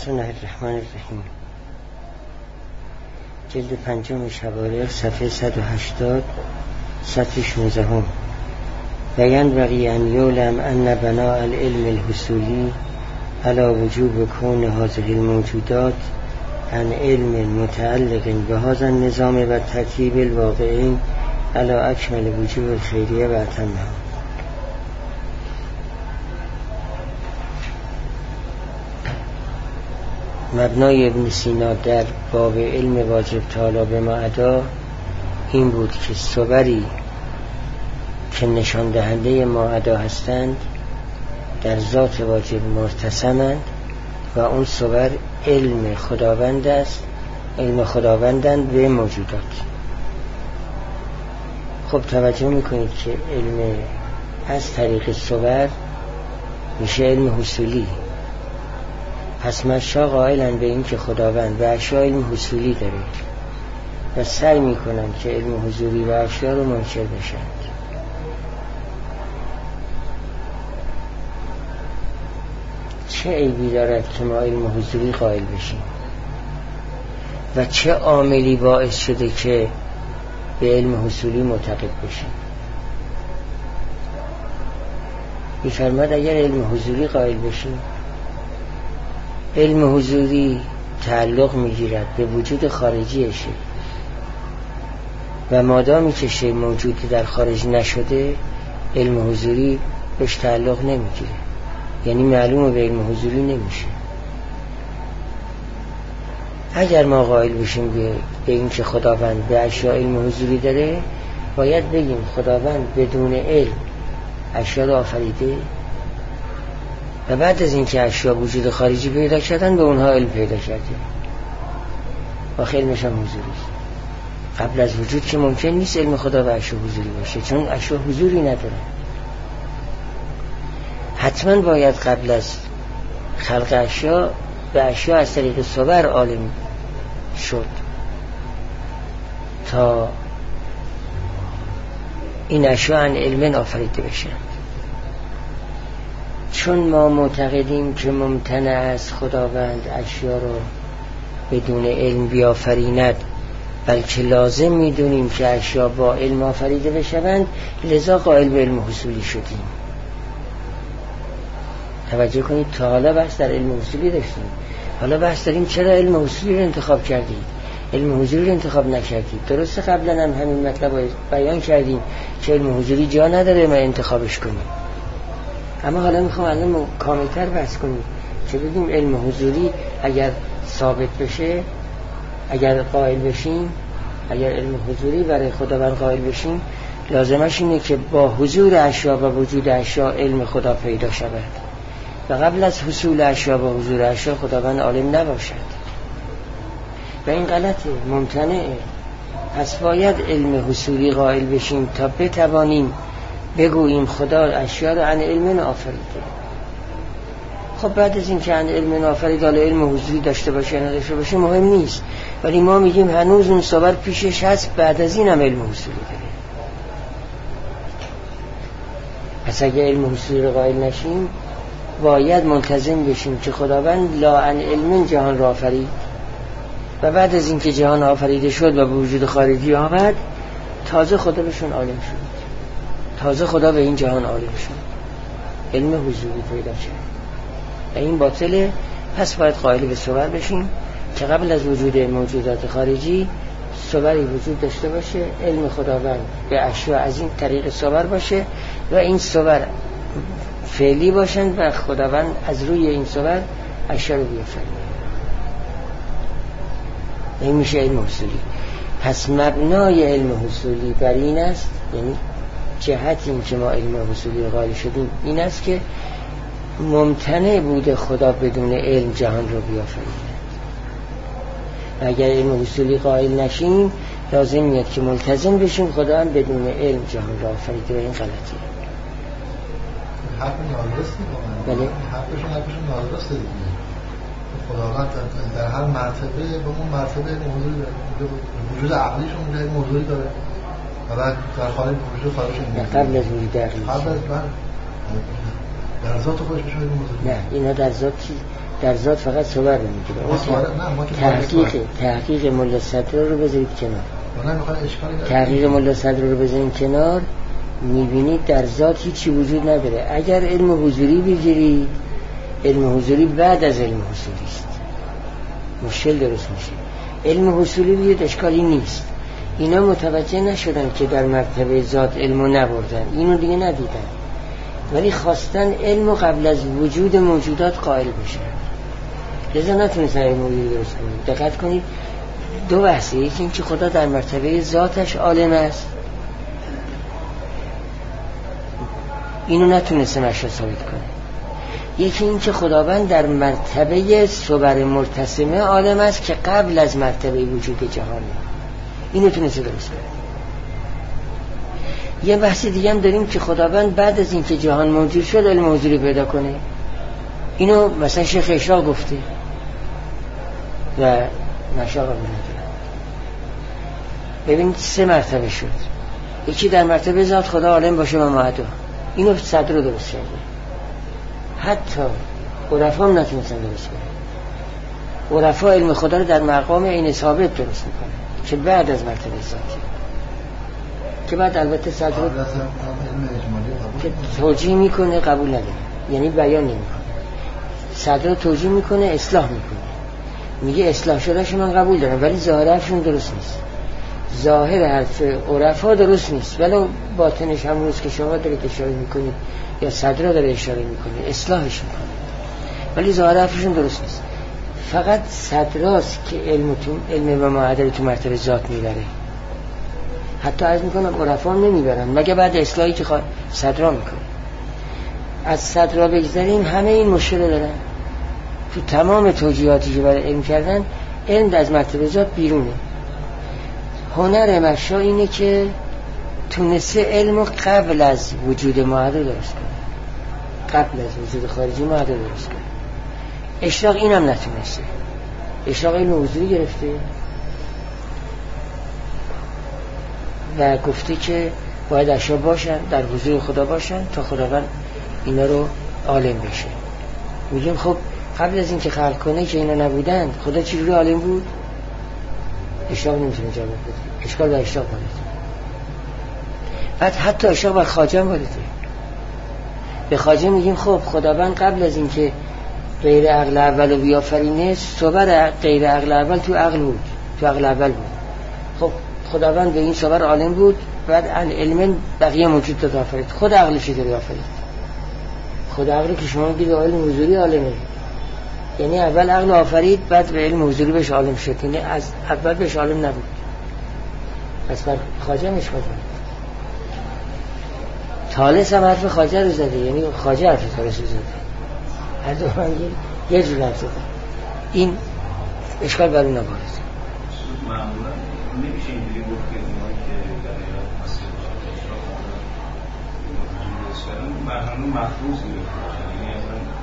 بسم الله الرحمن الرحیم. جلد 5 شوارع صفحه 180 سطر 16. وینبغی ان یعلم ان بناء العلم الحصولی علی وجوب کون هذه الموجودات عن علم متعلق بهذا النظام و ترتیب الواقعین علی اکمل وجوب الخیریه و اتمها. مبنای ابن سینا در باب علم واجب تعالی به ما ادا این بود که صوری که نشان دهنده ما ادا هستند در ذات واجب مرتسمند و اون صور علم خداوند است، علم خداوندند به موجودات. خب توجه میکنید که علم از طریق صور میشه علم حصولی. پس مشا قائلن به این که خداوند به اشیاء علم حصولی داره و سعی میکنن که علم حضوری و اشیاء رو منکر بشند. چه عیبی دارد که ما علم حضوری قائل بشیم و چه عاملی باعث شده که به علم حصولی معتقد بشیم؟ میفرماد اگر علم حضوری قائل بشیم، علم حضوری تعلق میگیرد به وجود خارجی شی و مادامی که شی موجودی در خارج نشده علم حضوری بهش تعلق نمیگیره، یعنی معلومه به علم حضوری نمیشه. اگر ما قائل بشیم به این که خداوند به اشیاء علم حضوری داره، باید بگیم خداوند بدون علم اشیاء رو آفریده و بعد از اینکه اشیاء وجود خارجی پیدا کردن به اونها علم پیدا کرده و علمش هم حضوری است. قبل از وجود که ممکن نیست علم خدا به اشیاء حضوری باشه، چون اشیاء حضوری نداره. حتما باید قبل از خلق اشیاء به اشیاء از طریق صور عالم شد تا این اشیاء عن علم آفریده بشن. چون ما معتقدیم که ممتنع است خداوند اشیاء رو بدون علم بیافریند، بلکه لازم میدونیم که اشیاء با علم آفریده بشوند، لذا قائل به علم حصولی شدیم. توجه کنید تا حالا بحث در علم حصولی داشتیم، حالا بحث داریم چرا علم حصولی رو انتخاب کردید، علم حضوری رو انتخاب نکردید. درسته قبلا هم همین مطلب رو بیان کردیم که علم حضوری جا نداره ما انتخابش کنیم، اما حالا میخوام الان کاملتر بحث کنیم که بگیم علم حضوری اگر ثابت بشه، اگر قائل بشیم، اگر علم حضوری برای خداوند قائل بشیم، لازمش اینه که با حضور اشیاء و وجود اشیاء علم خدا پیدا شود و قبل از حصول اشیاء و حضور اشیاء خداوند عالم نباشد و این غلطه، ممتنعه. پس باید علم حصولی قائل بشیم تا بتوانیم بگوییم خدا اشیاء رو عن علم آفریده. خب بعد از این که عن علم آفریده، حالا علم حضوری داشته باشه یا نداشته باشه مهم نیست، ولی ما میگیم هنوز اون صور پیشش هست، بعد از این هم علم حصولی داره. پس اگه علم حصولی رو قائل نشیم، باید ملتزم بشیم که خداوند لا عن علم جهان را آفرید و بعد از این که جهان آفریده شد و به وجود خارجی آمد، تازه خدا بهشون عالم شد، تازه خدا به این جهان عالم شد، علم حضوری پیدا شد و این باطله. پس باید قائل به صور بشیم که قبل از وجود موجودات خارجی صوری وجود داشته باشه، علم خداوند به اشیاء از این طریق صور باشه و این صور فعلی باشند و خداوند از روی این صور اشیاء رو بیافرید. این میشه علم حصولی. پس مبنای علم حصولی بر این است، یعنی جهت این که ما علم حصولی قائل شدیم این است که ممتنع بوده خدا بدون علم جهان رو بیافرید. اگر علم حصولی قائل نشیم، لازم میاد که ملتزم بشیم خدا هم بدون علم جهان رو آفریده و این غلطیه. حرف نادرستی با من. بله. حرفشون نادرسته دیگه. خداوند در هر مرتبه به اون مرتبه موضوع وجود عقلیشون اون موضوعی داره و بعد در خارج وجود خارجشون قبل از وجود عقلی قبل از من در ذات خودش میشه موضوع. نه اینا در ذات در ذات فقط صور رو میگیره. تحقیق ملا صدر رو بذارید کنار، تحقیق ملا صدر رو بذارید کنار، میبینید در ذات هیچی وجود نداره. اگر علم حضوری بگیرید، علم حضوری بعد از علم حصولی است، مشکل درست میشه. علم حصولی بیاد اشکالی نیست. اینا متوجه نشدن که در مرتبه ذات علمو نبردن، اینو دیگه ندیدن، ولی خواستن علمو قبل از وجود موجودات قائل بشن، لذا نتونستن علمو درست کنید. دقت کنید دو بحثه، یکی این که خدا در مرتبه ذاتش عالم است، اینو نتونسته مشهد ثابت کنه. یکی این که خداوند در مرتبه صور مرتسمه عالم است که قبل از مرتبه وجود جهانه، اینو تونسته درست کنه. یه بحث دیگه هم داریم که خداوند بعد از این که جهان موجود شد علم حضوری پیدا کنه، اینو مثلا شیخ اشراق گفته و مشاق هم ندارم. ببینید 3 مرتبه شد. یکی در مرتبه ذات خدا عالم باشه و معدا، اینو صدر رو درست کرده. حتی عرفا هم نتونستن درست کنه. عرفا علم خدا رو در مقام عین ثابت درست میکنه که بعد از مرتبه ذاتی، که بعد البته صدر رو که توجیه میکنه قبول نداره، یعنی بیان نمیکنه. صدر رو توجیه میکنه، اصلاح میکنه، میگه اصلاح شدهش من قبول دارم، ولی ظاهر حرفشون درست نیست. ظاهر حرف عرفا درست نیست، ولی باطنش هم روز که شما دارید اشاره میکنید یا صدر داره اشاره میکنه اصلاحش میکنه، ولی ظاهر حرفشون درست نیست. فقط صدراست که علم و معادل تو مرتبه ذات میبره. حتی عرض میکنم عرفا هم نمیبرن مگه بعد اصلاحی که صدرا میکنه. از صدرا بگذاریم همه این مشکل دارن تو تمام توجیهاتی که برای علم کردن. علم از مرتبه ذات بیرونه. هنر مشا اینه که تونسته علم قبل از وجود معادل درست کنه، قبل از وجود خارجی معادل درست کنه. اشراق اینم نتونسته. اشراق علم حضوری گرفته و گفته که باید اشیا باشن، در حضور خدا باشن تا خداوند اینا رو عالم بشه. میگیم خب قبل از این که خلق کنه که اینا نبودن خدا چجوری عالم بود؟ اشراق نمیتونه جواب بده. اشکال به اشراق وارده. بعد حتی اشراق به خواجه هم وارده. به خواجه میگیم خب خداوند قبل از این که غیر عقل اول رو بیافرینه صور غیر عقل اول تو عقل بود، تو عقل اول بود. خب خداوند به این صور عالم بود، بعد علم بقیه موجود داد آفرید. خود عقلش داره آفرید. خود عقلی که شما میگید علم حضوری عالمه، یعنی اول عقل آفرید بعد به علم حضوری بهش عالم شد، یعنی از اول بهش عالم نبود. پس بر خواجه مشکل طالس هم حرف خواجه رو زده، یعنی خواجه حرف طالس رو زده. هر دو رنگی یه جور حرف زده. این اشکال بر اون نبارد. معمولا نمیشه اینجوری گفت که اونایی که در ایران مسیح شدن مرحله مفروض گرفتن، یعنی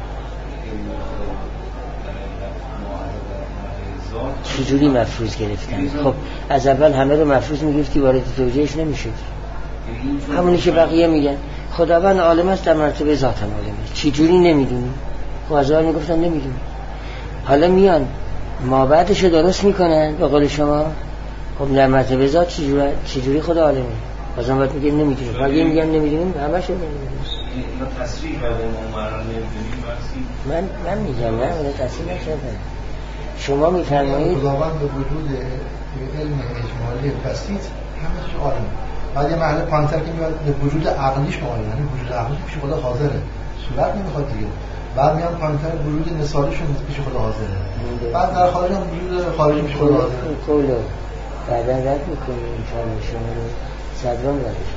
اصلا چجوری مفروض گرفتن؟ خب از اول همه رو مفروض میگفتی وارد توجیهش نمیشد. همونی که بقیه میگن خداوند عالم است در مرتبه ذات هم عالم است. چجوری نمیدونی؟ خب از اول میگفتن نمیدونی، حالا میان ما بعدشو درست میکنن به قول شما. خب در مرتبه ذات چجوری خدا عالمه؟ بازم باید میگن نمیدونیم، بقیه میگن نمیدونیم، همشون نمیدونیم. اینا تصریح بده ما مرا نمیدونیم. من میگم نه اون تصریح نشدن. شما میفرمایید خداوند به وجود علم اجمالی بسیط همش عالم. بعد یه محل پانتر که میاد به وجود عقلیش عالم، یعنی وجود عقلیش پیش خدا حاضره، صورت نمیخواد دیگه. بعد میان پانتر وجود نسالیشون پیش خدا حاضره، بعد در خارج هم وجود خارجی پیش خدا حاضره. کولو بعدا رد میکنیم این فرم شما رو صدران ردش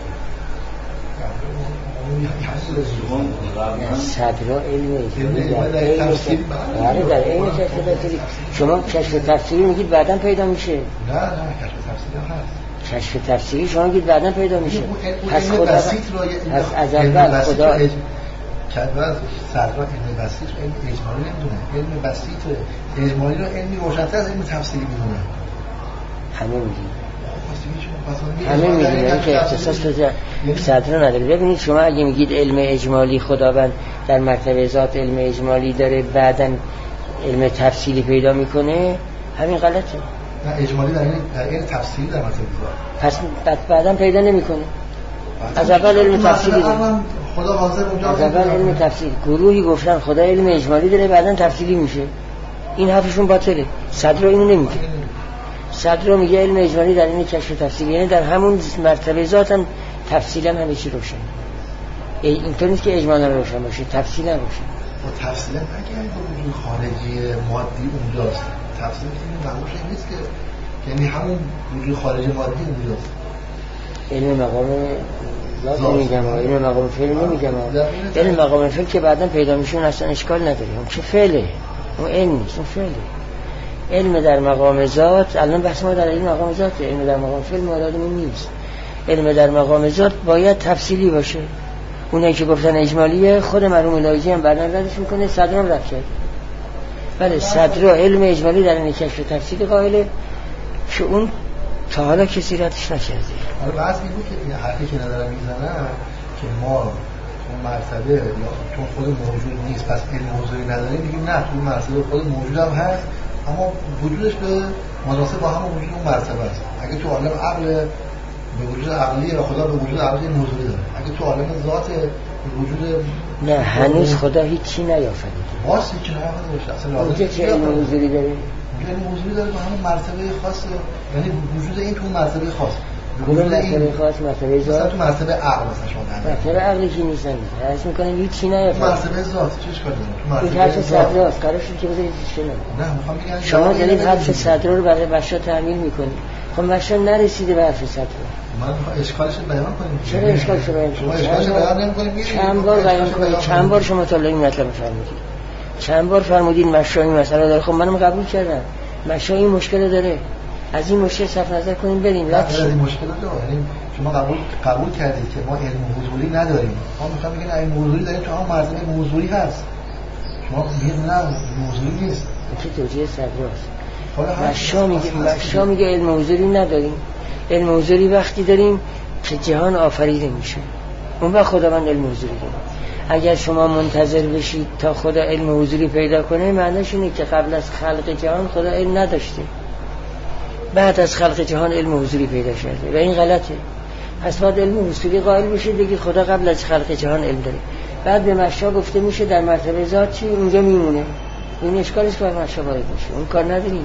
صدرا علم در علم کشف تفسیری. شما کشف تفسیری میگید بعدا پیدا میشه. نه کشف تفسیری هست. کشف تفسیری شما میگید بعدا پیدا میشه. پس خدا از اول خدا کدوز صدرا علم بسیط علم اجمالی نمیدونه. علم بسیط اجمالی رو علمی روشن‌تر از علم تفسیری میدونه. همه میدونن که اختصاص به صدر نداره. ببینید شما اگه میگید علم اجمالی خداوند در مرتبه ذات علم اجمالی داره، بعدن علم تفصیلی پیدا میکنه همین غلطه. نه اجمالی در این تفصیلی در مطلب پس بعداً پیدا نمیکنه. از اول علم تفصیلی خدا حاضر اونجا از اول علم تفصیل گروهی گفتن خدا علم اجمالی داره بعداً تفصیلی میشه. این حرفشون باطله. صدر اینو نمیگه. صدر میگه علم اجمالی در این کشف تفصیلی، یعنی در همون مرتبه ذات هم تفصیلا همه چی روشن. اینطور نیست که اجمالا روشن باشه، تفصیلا روشن. با تفصیلا اگه وجود خارجی مادی اونجاست، تفصیل این معموش نیست که یعنی همون وجود خارجی مادی اونجاست. علم مقام ذات نمیگم، علم مقام فعل نمیگم. علم مقام فعل که بعداً پیدا میشه اصلا اشکال نداره. اون که فعله، اون علم نیست، اون فعله. علم در مقام ذات، الان بحث ما در علم مقام ذات، علم در مقام فعل مرادمون نیست. علم در مقام ذات باید تفصیلی باشه. اونایی که گفتن اجمالیه خود مرحوم الهی هم بعداً ردش میکنه، صدرم رد کرد. بله صدر علم اجمالی در این کشف تفصیلی قائله که اون تا حالا کسی ردش نکرده. حالا بحث این بود که این حرفی که ندارم میزنن که ما اون مرتبه یا چون خود موجود نیست پس علم حضوری نداریم، میگیم نه تو مرتبه خود موجود هم هست اما وجودش به مناسب با همون وجود اون مرتبه است. اگه تو عالم عقل به وجود عقلیه و خدا به وجود عقلی حضوری داره، اگه تو عالم ذات به وجود نه هنوز خدا هیچی نیافرید. واسه هیچی نیافرید اصلا اونجا چه علم حضوری داره؟ یعنی حضوری داره به همون مرتبه خاص، یعنی وجود این تو مرتبه خاص. کدوم مرتبه خاص؟ مرتبه ذات؟ تو مرتبه عقل مثلا شما مرتبه عقلی که نیستن. حس می‌کنم هیچ چیزی نیافرید. مرتبه ذات چش کنید؟ تو مرتبه صدر است. قرار شد که بذارید چی نه. نه می‌خوام بگم شما دارید حرف صدر رو برای بشا تعمیل می‌کنید. خب بشا نرسیده به حرف صدر. من می‌خوام اشکالش رو بیان کنیم. چرا اشکالش رو بیان کنیم؟ شما اشکالش رو بیان نمی‌کنید. چند بار بیان کنید؟ چند بار شما تا این مطلب فرمودید؟ چند بار فرمودین مشا این مسئله داره؟ خب منم قبول کردم. مشا این مشکل داره. از این مشکل صرف نظر کنیم بریم. نه از این مشکل داره. یعنی شما قبول کردید که ما علم حضوری نداریم. ما می‌خوام بگیم علم حضوری داریم تو هم مرتبه حضوری هست. شما میگید نه حضوری نیست. این که توجیه صدراست. مشا میگه علم حضوری نداریم. علم حضوری وقتی داریم که جهان آفریده میشه. اون وقت خداوند علم حضوری داره. اگر شما منتظر بشید تا خدا علم حضوری پیدا کنه معنیش اینه که قبل از خلق جهان خدا علم نداشته، بعد از خلق جهان علم حضوری پیدا شده و این غلطه. پس باید علم حضوری قائل بشید بگید خدا قبل از خلق جهان علم داره. بعد به مشا گفته میشه در مرتبه ذات چی اونجا میمونه. این اشکالش که مشا وارد میشه. اون کار نداریم.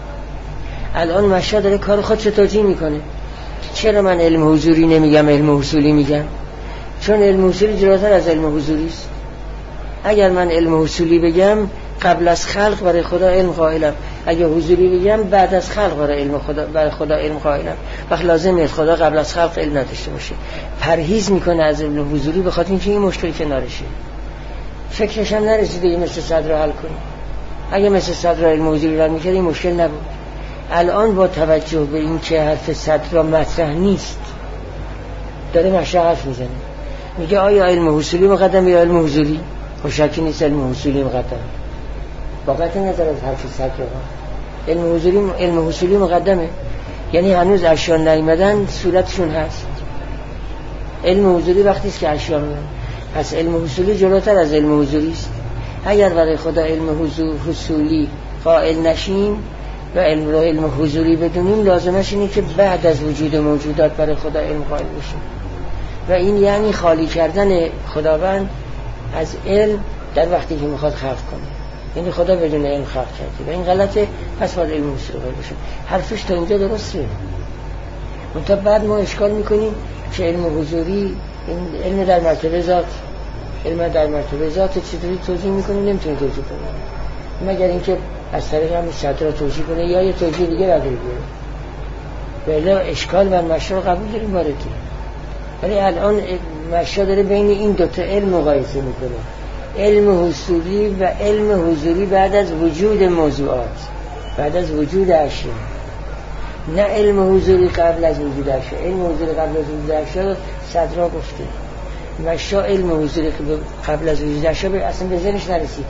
الان مشا داره کار خودش توجیه میکنه. چرا من علم حضوری نمیگم علم اصولی میگم؟ چون علم اصولی جلوتر از علم حضوری است. اگر من علم اصولی بگم قبل از خلق برای خدا علم قائلم، اگر حضوری بگم بعد از خلق برای علم خدا برای خدا علم قائلم. وقت لازم نیست خدا قبل از خلق علم نداشته باشه. پرهیز میکنه از علم حضوری به خاطر اینکه این مشکلی کنارشه. فکرش هم نرسیده این مثل صدر رو حل کنه. اگه مثل صدر علم حضوری رو میکرد این مشکل نبود. الان با توجه به این که حرف صدر مطرح نیست داره مشا حرف میزنه، میگه آیا علم حصولی مقدم یا علم حضوری؟ شکی نیست علم حصولی مقدم. واقعا نظر از حرف صدر علم حصولی مقدمه، یعنی هنوز اشیا نیامدن صورتشون هست. علم حضوری وقتی است که اشیا میاد، پس علم حصولی جلوتر از علم حضوری است. اگر برای خدا علم حصولی قائل نشیم و علم حضوری بدونیم لازمش اینه که بعد از وجود موجودات برای خدا علم قائل بشیم و این یعنی خالی کردن خداوند از علم در وقتی که میخواد خلق کنه. یعنی خدا بدون علم خلق کرده و این غلطه. پس باید علم حضوری قائل بشیم. حرفش تا اینجا درسته. منتها بعد ما اشکال میکنیم که علم حضوری علم در مرتبه ذات، علم در مرتبه ذات چطوری توجیه میکنیم؟ نمیتونیم توجیه کنیم مگر اینکه از طریق هم صدر رو توجیه کنه یا یه توجیه دیگه رداری بیاره. ولی اشکال بر مشا رو قبول داریم واردی. ولی الان مشا داره بین این دوتا علم مقایسه میکنه، علم حصولی و علم حضوری بعد از وجود موضوعات، بعد از وجود اشیا. نه علم حضوری قبل از وجود اشیا. علم حضوری قبل از وجود اشیا صدر گفته. مشا علم حضوری قبل از وجود اشیا اصلا به ذهنش نرسیده.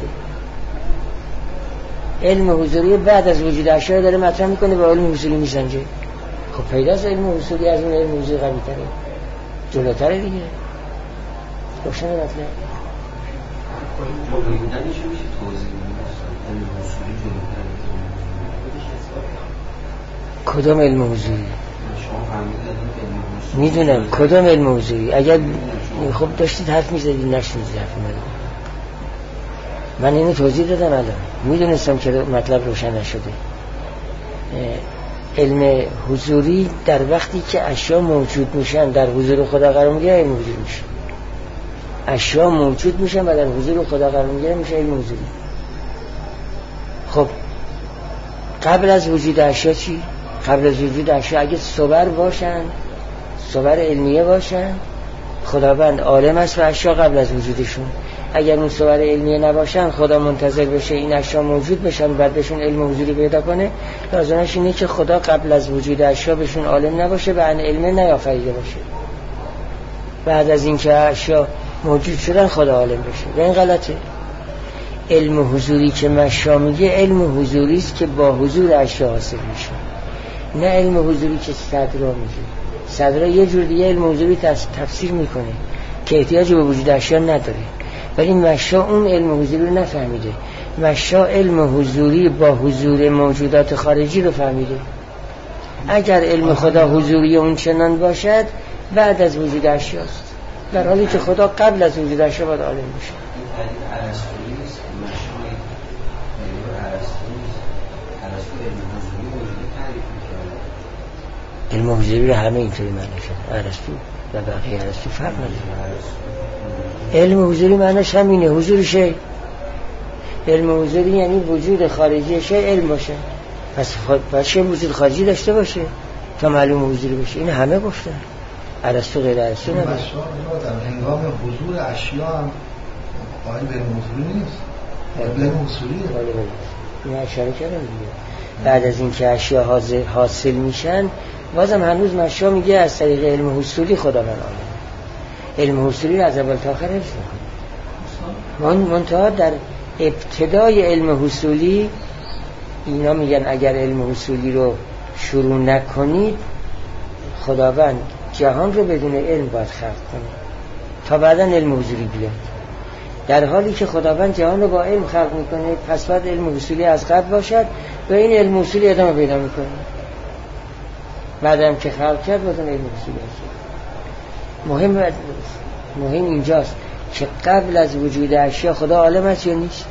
علم حضوری بعد از وجود اشیا داره مطرح میکنه با علم حصولی میسنجه. خب پیداست علم حصولی از اون علم حضوری قوی تره، جلوتره دیگه. روشن مطلب. کدام علم حضوری؟ میدونم کدام علم حضوری. اگر خب داشتید حرف میزدید نشنیدید حرف من اینو توضیح دادم. الان میدونستم که مطلب روشن نشده. علم حضوری در وقتی که اشیا موجود میشن در حضور خدا قرار میگیره علم حضوری میشه. اشیا موجود میشن و در حضور خدا قرار میگیره میشه علم حضوری. خب قبل از وجود اشیا چی؟ قبل از وجود اشیا اگه صور باشن، صور علمیه باشن، خداوند عالم است و اشیا قبل از وجودشون. اگر اون صور علمیه نباشن، خدا منتظر بشه این اشیا موجود بشن بعد بهشون علم حضوری پیدا کنه، لازمش اینه که خدا قبل از وجود اشیا بهشون عالم نباشه و ان علم نیافریده باشه. بعد از اینکه اشیا موجود شدن خدا عالم بشه. و این غلطه. علم حضوری که مشا میگه علم حضوری است که با حضور اشیا حاصل میشه، نه علم حضوری که صدرا میگه. صدرا یه جور دیگه علم حضوری تفسیر میکنه که احتیاج به وجود اشیا نداره، ولی مشا اون علم حضوری رو نفهمیده. مشا علم حضوری با حضور موجودات خارجی رو فهمیده. اگر علم خدا حضوری اون چنان باشد بعد از وجود اشیاست، در حالی که خدا قبل از وجود اشیا باید عالم بشه. علم حضوری رو همه اینطوری معنی شد. ارسطو و بقیه ارسطو فرق نداره. علم حضوری معنیش همینه، حضور شی. علم حضوری یعنی وجود خارجی شی علم باشه. پس شی وجود خارجی داشته باشه تا معلوم حضوری باشه. این همه گفتن. ارسطو غیر ارسطو نداره. در هنگام حضور اشیا هم قائل به علم حضوری نیست. علم حضوریه. این اشاره کردم دیگه. بعد از اینکه اشیا حاصل میشن بازم هنوز مشا میگه از طریق علم حصولی خدا من عالم. علم حصولی از اول تا آخر حفظ میکنه. منتها در ابتدای علم حصولی اینا میگن اگر علم حصولی رو شروع نکنید خداوند جهان رو بدون علم باید خلق کنه تا بعدا علم حضوری بیاد. در حالی که خداوند جهان رو با علم خلق میکنه پس باید علم حصولی از قبل باشد و این علم حصولی ادامه پیدا میکنه. بعدم که خلق کرد باید علم حصولی هست. مهم اینجاست که قبل از وجود اشیا خدا عالم است یا نیست.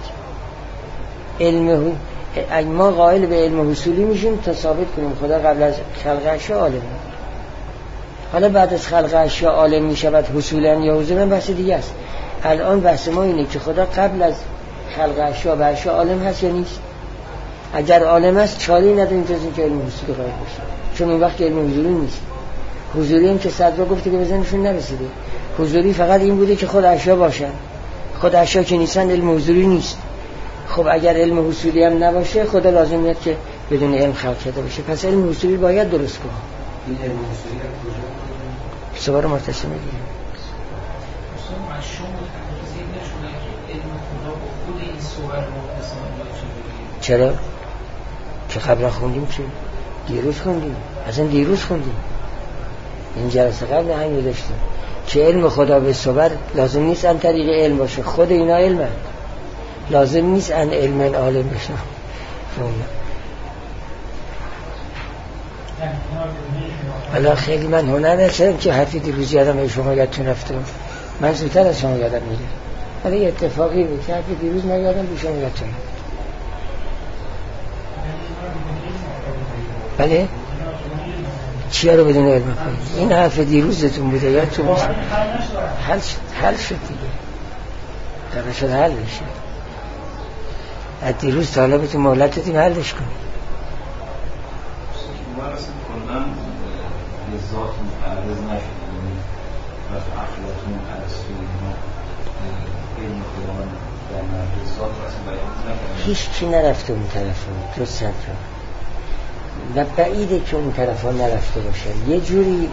ما قائل به علم حصولی میشیم تا ثابت کنیم خدا قبل از خلق اشیا عالمه. حالا بعد از خلق اشیا عالم میشود حصولا یا حضورا بحث دیگه است. الان بحث ما اینه که خدا قبل از خلق اشیا به اشیا عالم هست یا نیست. اگر عالم است چاری نداریم جز اینکه علم حصولی قائل باشیم، چون این وقت علم حضوری نیست. حضوری هم که صدرا گفته که بزنشون نرسیده. حضوری فقط این بوده که خود اشیا باشن. خود اشیا که نیستن علم حضوری نیست. خب اگر علم حصولی هم نباشه خدا لازم میاد که بدون علم خلق کرده باشه. پس علم حصولی باید درست کنه. این علم حصولی هم کجا؟ سوار مرتسمه دیگه. چرا؟ که قبلا خوندیم چه؟ دیروز خوندیم. اصلا دیروز خوندیم. این جلسه قبل همین داشتیم که علم خدا به صور لازم نیست ان طریق علم باشه. خود اینا علمه. لازم نیست ان علم عالم بشه. حالا خیلی من هنر ندارم که حرفی دیروز یادم شما یادتون رفتم. من زودتر از شما یادم میره. حالا یه اتفاقی بود که حرفی دیروز نگادم به شما یادتون. بله؟ چیا رو بدون علم کنید؟ این حرف دیروزتون بوده یادتون حل شد دیگه. در شد حل بشه. از دیروز طالبتون مهلت دادیم حلش کنید. ما اصلا کلن لذات متعرض نشد و اخلاقون ارسطو علم خداوند در لذات اصلا بیان نکنه. هیچ کی نرفته اون طرف جز صدرا و بعیده که اون طرف ها نرفته باشه. یه جوری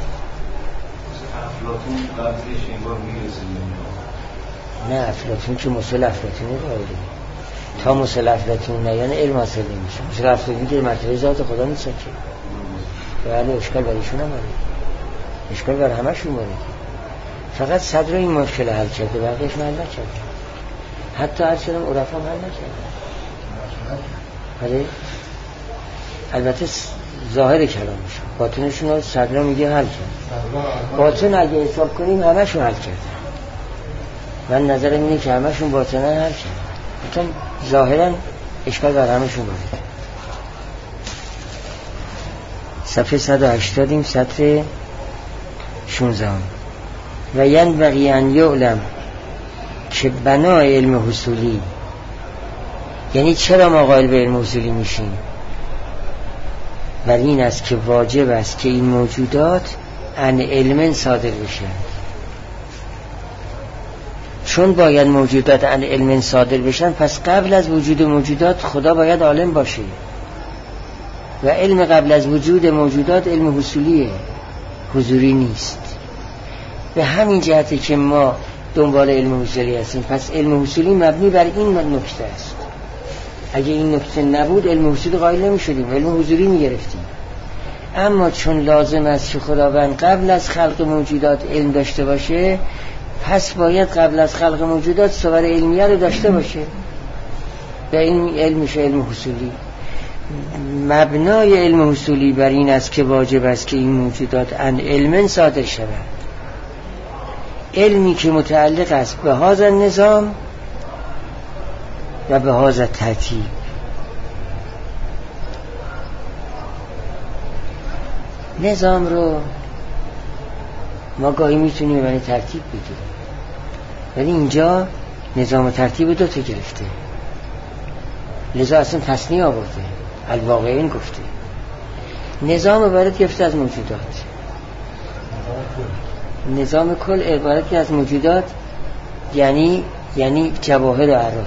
افلاطون قدرش انگار میرسید. نه افلاطون که مسئله افلاطونی قائله. تا مسئله افلاطون نه یعنی علم حاصل نمیشه. مسئله افلاطونی که مرتبه ذات خدا نیست که بله اشکال برایشون هم وارد، اشکال بر همشون وارد. فقط صدر این مشکل حل کرده بقیهش حل نکرده. حتی هر چنان عرفا حل نکرده. بله البته ظاهر کلامشون، باطنشون رو صدرا میگه حل کرد. باطن اگه حساب کنیم همشون حل کردن. من نظرم اینه که همشون باطنن حل کردن، چون ظاهرا اشکال بر همشون بود. صفحه 180 سطر 16. و ینبغی ان یعلم که بنای علم حصولی، یعنی چرا ما قائل به علم حصولی میشیم؟ بر این است که واجب است که این موجودات عن علم صادر بشن. چون باید موجودات عن علم صادر بشن، پس قبل از وجود موجودات خدا باید عالم باشه و علم قبل از وجود موجودات علم حصولیه، حضوری نیست. به همین جهته که ما دنبال علم حصولی هستیم. پس علم حصولی مبنی بر این نکته است. اگه این نکته نبود علم حصولی قائل نمی شدیم، علم حضوری می گرفتیم. اما چون لازم است که خداوند قبل از خلق موجودات علم داشته باشه، پس باید قبل از خلق موجودات صور علمیه رو داشته باشه و این علم میشه علم حصولی. مبنای علم حصولی بر این است که واجب است که این موجودات عن علم صادر شود، علمی که متعلق است به هذا النظام و به هذا ترتیب. نظام رو ما گاهی میتونیم به معنی ترتیب بگیریم، ولی اینجا نظام و ترتیب دو تا گرفته، لذا اصلا تصنیه آورده، الواقعین گفته. نظام عبارت گرفته از موجودات، نظام کل عبارت از موجودات، یعنی جواهر و اعراض.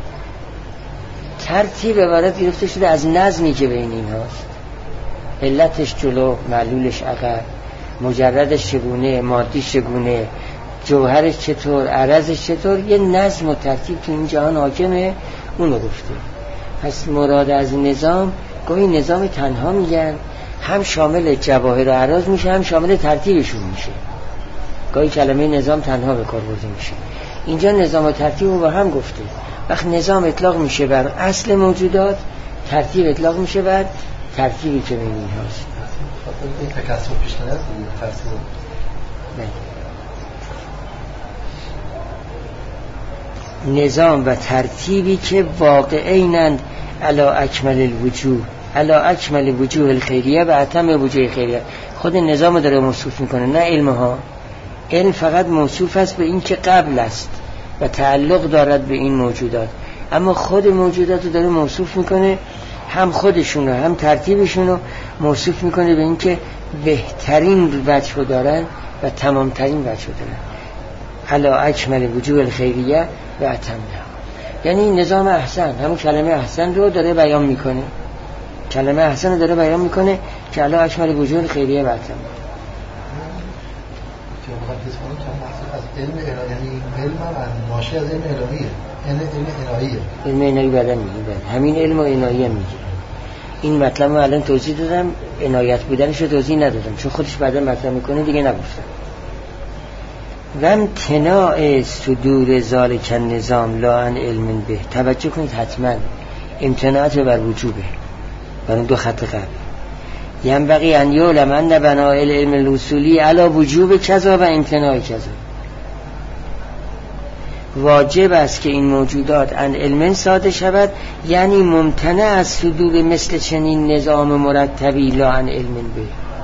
ترتیب عبارت گرفته شده از نظمی که بین این هاست، علتش جلو، معلولش عقب، مجردش چگونه، مادیش چگونه، جوهرش چطور، عرضش چطور، یه نظم و ترتیب که این جهان حاکمه، اونو گفته. پس مراد از نظام، گاهی نظام تنها میگن، هم شامل جواهر و اعراض میشه، هم شامل ترتیبشون میشه. گاهی کلمه نظام تنها به کار برده میشه. اینجا نظام و ترتیب رو با هم گفته. وقت نظام اطلاق میشه بر اصل موجودات، ترتیب اطلاق میشه بر ترتیبی که بین این هاست. این تکسر پیش نیاد ترتیب. نظام و ترتیبی که واقعینند علی اکمل الوجوه، علی اکمل وجوه الخیریه و اتم وجوه خیریه. خود نظام داره موصوف میکنه، نه علمها. علم فقط موصوف است به این که قبل است و تعلق دارد به این موجودات، اما خود موجودات رو داره موصوف میکنه، هم خودشون رو هم ترتیبشون رو موصوف میکنه به این که بهترین وجه رو دارن و تمامترین وجه رو دارن. علی اکمل وجوه الخیریه و اتمها، یعنی نظام احسن، همون کلمه احسن رو داره بیان میکنه، کلمه احسن رو داره بیان میکنه که علی اکمل وجوه الخیریه و اتمها. علم الهی، یعنی علم ناشی از علم الهیه، علم الهی بعداً میگه، همین علم و عنایه میگه. این مطلب رو الان توضیح دادم، عنایت بودنش رو توضیح ندادم چون خودش بعدا مطلب میکنه دیگه نگفتم. و امتناع صدور ذالک النظام لا عن علم به، توجه کنید حتما امتناعات بر وجوبه، بر اون دو خط قبل. ینبغی ان یعلم ان بناء العلم الاصولی علی وجوب کذا و امتناع کذا. واجب است که این موجودات عن علم صادر شود، یعنی ممتنع از صدور مثل چنین نظام مرتبی لا عن علم به.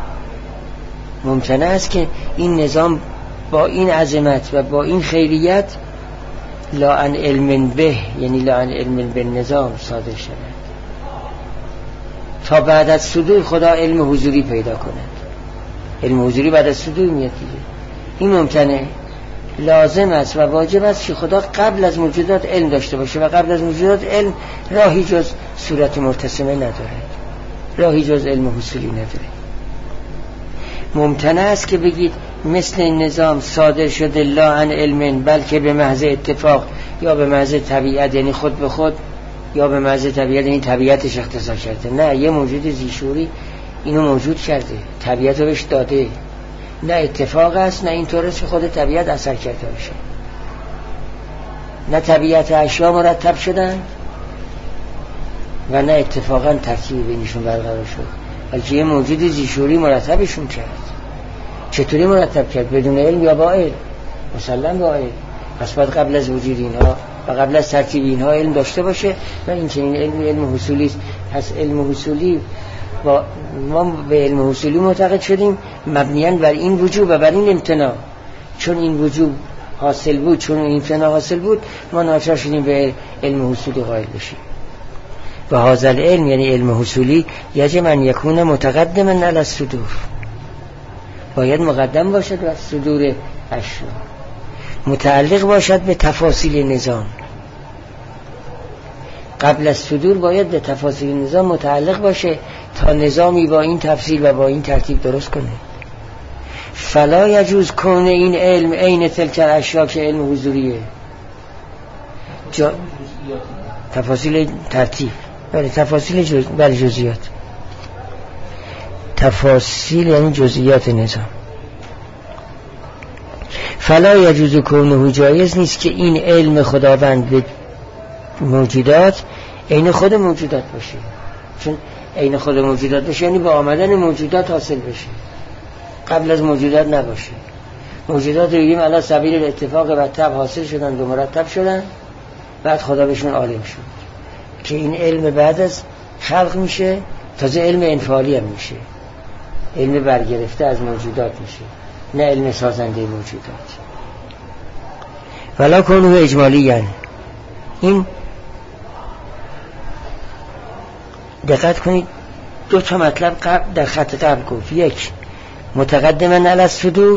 ممتنع است که این نظام با این عظمت و با این خیریت لا عن علم به، یعنی لا عن علم به نظام صادر شود، تا بعد از صدور خدا علم حضوری پیدا کند. علم حضوری بعد از صدور میاد دیگه. این ممتنع، لازم است و واجب است که خدا قبل از موجودات علم داشته باشه و قبل از موجودات علم راهی جز صورت مرتسمه نداره، راهی جز علم حصولی نداره. ممتنع است که بگید مثل این نظام صادر شده لا عن علم، بلکه به محض اتفاق یا به محض طبیعت، یعنی خود به خود، یا به محض طبیعت یعنی طبیعتش اختصاص کرده. نه، یه موجود زیشوری اینو موجود کرده، طبیعت رو بهش داده. نه اتفاق است، نه اینطور است که خود طبیعت اثر کرده باشه. نه طبیعت اشیا مرتب شدن و نه اتفاقا ترتیب بینشون برقرار شد، بلکه یه موجود زیشوری مرتبشون کرد. چطوری مرتب کرد؟ بدون علم یا با علم؟ مسلم با علم. پس باید قبل از وجود اینها و قبل از ترتیب اینها علم داشته باشه و این چنین علم حصولی است. پس علم حصولی ما به علم حصولی معتقد شدیم مبنیاً بر این وجوب و بر این امتناع. چون این وجوب حاصل بود، چون این امتناع حاصل بود، ما ناچار شدیم به علم حصولی قائل بشیم. و هذا العلم یعنی علم حصولی یجب ان یکون متقدما علی الصدور، باید مقدم باشد بر صدور اشیا، متعلق باشد به تفاصیل نظام. قبل از صدور باید به تفاصیل نظام متعلق باشه تا نظامی با این تفصیل و با این ترتیب درست کنه. فلا یجوز کون این علم عین تلک الاشیا که علم حضوریه. تفاصیل ترتیب، بله تفاصیل بله جزئیات، تفاصیل یعنی جزئیات نظام. فلا یجوز کونه، جایز نیست که این علم خداوند به موجودات عین خود موجودات باشه. چون عین خود موجودات باشه یعنی با آمدن موجودات حاصل بشه، قبل از موجودات نباشه. موجودات رو بگیم علی سبیل الاتفاق و تب حاصل شدن و مرتب شدن، بعد خدا بهشون عالم شد که این علم بعد از خلق میشه. تازه علم انفعالی هم میشه، علم برگرفته از موجودات میشه، نه علم سازنده موجودات. ولا کونه اجمالی، یعنی این دقت کنید دو تا مطلب در خط قبل گفت. یک متقدما علی الصدور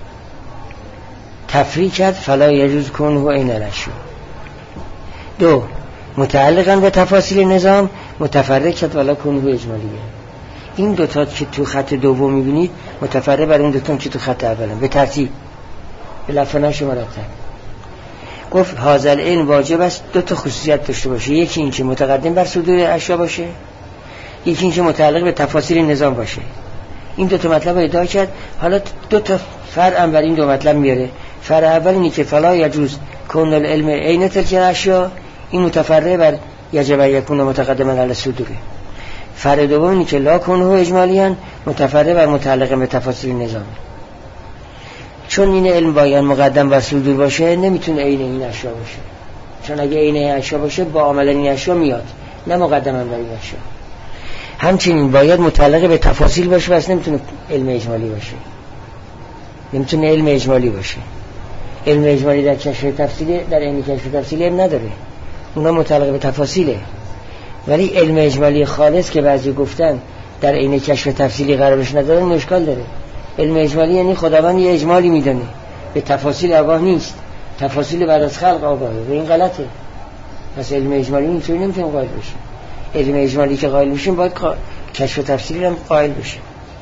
تفریع کرد فلا یجوز کونه عین الاشیا. دو متعلقا به تفاصیل نظام متفرق کرد ولا کونه اجمالیه. این دوتا که تو خط دوم میبینید متفرق بر اون دوتا که تو خط اولم به ترتیب به لفظش مرتب. گفت هذا العلم واجب است دو تا خصوصیت داشته باشه، یکی این که متقدم بر صدور اشیا باشه، یکی این که متعلق به تفاصیل نظام باشه. این دو تا مطلب رو ادعا کرد. حالا دو تا فرع بر این دو مطلب میاره. فرع اول اینه که فلا یجوز کون العلم عین تلک الاشیا، این متفرع بر یجب یکون متقدما علی الصدور. فرع دوم اینه که لا کونه اجمالیان، متفرع بر متعلق به تفاصیل نظام. چون این علم باید مقدم بر صدور باشه نمیتونه عین این اشیا باشه، چون اگه عین این اشیا باشه با آمدن این اشیا میاد، نه مقدما بر این اشیا. همچنین باید متعلق به تفاصیل باشه، بس نمیتونه علم اجمالی باشه، نمیتونه علم اجمالی باشه. علم اجمالی در کشف تفصیلی، در عین کشف تفصیلی هم نداره، اونا متعلق به تفاصیله. ولی علم اجمالی خالص که بعضی گفتن در عین کشف تفصیلی قرارش نداره مشکل داره. علم اجمالی یعنی خداوند یه اجمالی میدونه، به تفاصیل آگاه نیست، تفاصیل بعد از خلق آگاهه و این غلطه. پس علم اجمالی اینطوری نمیتونه قائل بشه. علم اجمالی که قائل بشیم باید کشف تفصیلی هم قائل بشه.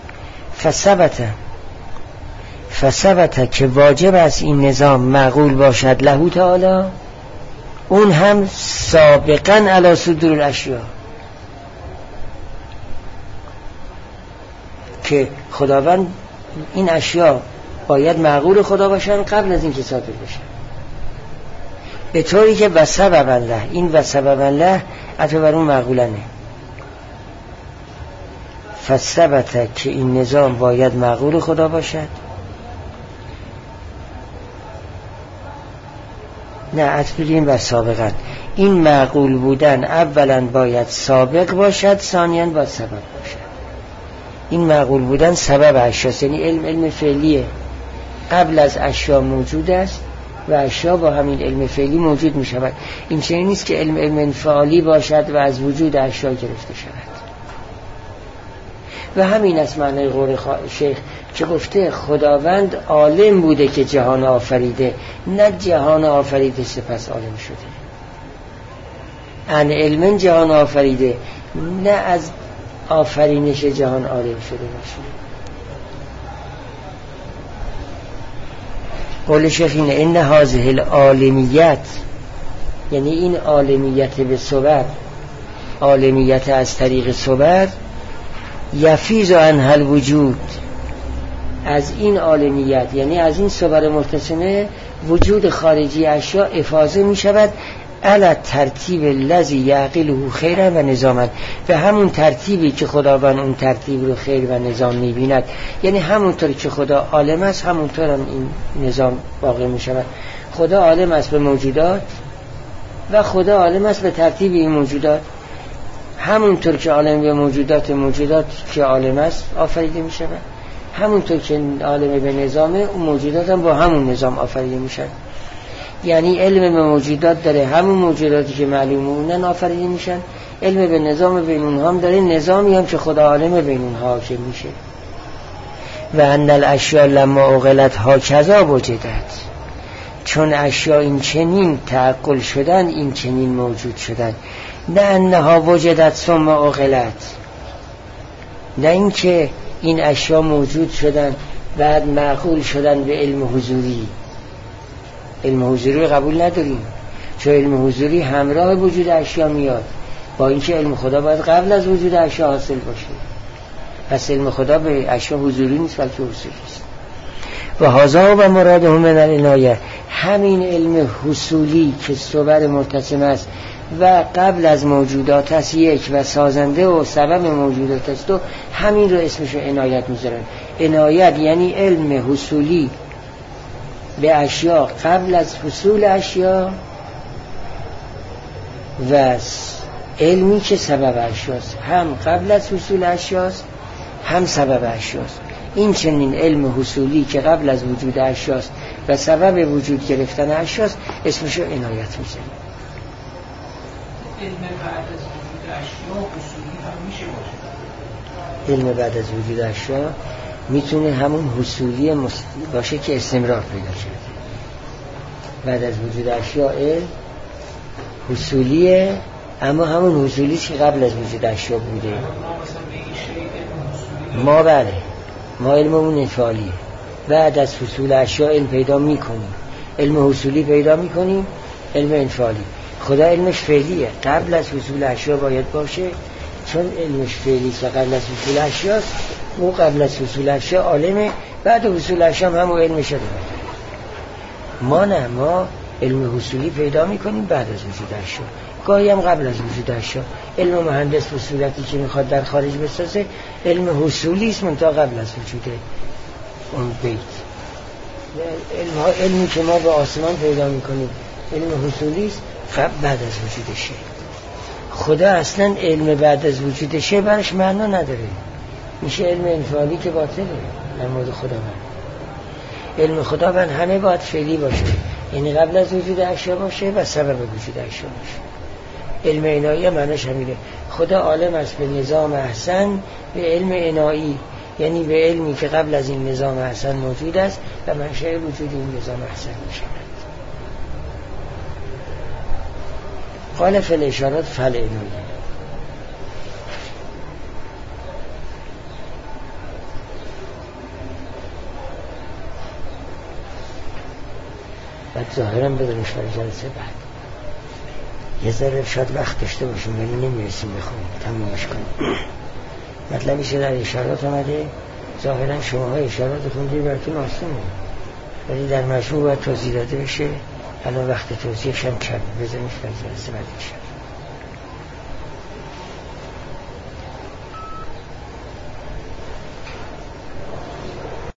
فثبت که واجب است این نظام معقول باشد له تعالی، اون هم سابقا علی صدور الاشیا، که خداوند این اشیا باید معقول خدا باشن قبل از این که صادر بشن، به طوری که و سببا له، این و سببا له عطا بر اون معقولنه. فثبت که این نظام باید معقول خدا باشد، نه عطف بگیم و سابقا. این معقول بودن اولا باید سابق باشد، ثانیاً باید سبب باشد. این معقول بودن سبب اشیاست، یعنی علم فعلیه، قبل از اشیا موجود است و اشیا با همین علم فعلی موجود می شود. این چنین نیست که علم انفعالی باشد و از وجود اشیا گرفته شود. و همین است معنی قول شیخ که گفته خداوند عالم بوده که جهان آفریده، نه جهان آفریده سپس عالم شده. ان علم جهان آفریده، نه از آفرینش جهان عالم شده باشه. قول شیخ اینه ان هذه العالمیت، یعنی این عالمیت به صور، عالمیت از طریق صور، یفیض عنها الوجود، از این عالمیت یعنی از این صور متصمه وجود خارجی اشیا افاضه می شود علی ترتیب الذی یعقله خیرا و نظاما، به همون ترتیبی که خداوند اون ترتیب رو خیر و نظام می‌بیند. یعنی همونطور که خدا عالم است همونطور هم این نظام واقع می‌شود. خدا عالم است به موجودات و خدا عالم است به ترتیب این موجودات. همونطور که عالم به موجودات که عالم است آفریده می‌شود، همونطور که عالم به نظامه اون موجودات هم با همون نظام آفریده میشن. یعنی علم به موجودات داره همون موجوداتی که معلومه اونن آفریده میشن، علم به نظام بین اونها هم داره نظامی هم که خدا عالم بین اونها حاکم میشه. و ان الاشیاء لما عقلت هکذا وجدت، چون اشیاء این چنین تعقل شدن این چنین موجود شدن. نه انها وجدت ثم عقلت، نه اینکه این اشیاء موجود شدن بعد معقول شدن به علم حضوری. علم حضوری قبول نداریم، چون علم حضوری همراه وجود اشیاء میاد، با اینکه علم خدا باید قبل از وجود اشیاء حاصل باشه. پس علم خدا به اشیاء حضوری نیست بلکه حضوری است. و هذا و مراده من العنایه، همین علم حصولی که صور متصم است و قبل از موجودات است یک و سازنده و سبب موجودات است دو، همین رو اسمش عنایت میذارن. عنایت یعنی علم حصولی به اشیاء قبل از حصول اشیاء و علمی که سبب اشیاست، هم قبل از حصول اشیاست هم سبب اشیاست. این چنین علم حصولی که قبل از وجود اشیاست و سبب وجود گرفتن اشیاست اسمش رو عنایت میذارن. علم بعد از وجود اشیاء حصولی هم میشه باشه؟ علم بعد از وجود اشیاء میتونه همون حصولی باشه که استمرار پیدا کرده. بعد از وجود اشیاء علم حصولیه، اما همون حصولی که قبل از وجود اشیاء بوده. ما بله، ما علممون انفعالیه. بعد از حصول اشیاء علم پیدا میکنیم، علم حصولی پیدا میکنیم، علم انفعالی. خدا علمش فعلیه، قبل از حصول اشیاء باید باشه، چون علمش فعلی که قبل از حصول اشیاء، او قبل از حصول اشیاء عالمه، بعد حصول اشیاء هم علمش داره. ما نه، ما علم حصولی پیدا میکنیم بعد از وجود اشیاء، گاهی هم قبل از وجود اشیاء. علم مهندس به صورتی که میخواد در خارج بسازه علم حصولی است منتها قبل از وجود اون بیت. علمی که ما به آسمان پیدا میکنیم علم حصولی است بعد از وجودشه. خدا اصلا علم بعد از وجودشه برش معنا نداره، میشه علم انفعالی که باطله در مورد خداوند. علم خداوند همه باید فعلی باشه، یعنی قبل از وجود اشیا باشه و سبب وجود اشیا باشه. علم عنایی معناش همینه. خدا عالم است به نظام احسن، به علم عنایی، یعنی به علمی که قبل از این نظام احسن موجود است و منشأ وجود این نظام احسن میشه. قال فی الاشارات فل عنایی. بعد ظاهرا بدونش برای جلسه بعد یه ذره شاید وقت داشته باشیم ولی نمیرسیم بخونیم تمومش کنیم. مطلبی که در اشارات آمده ظاهرا شماها اشارات خوندید براتون آسونه، ولی در مجموع باید توضیح داده بشه. الان وقت توضیحش هم کم، بذاریمش برای جلسه بعد میشه.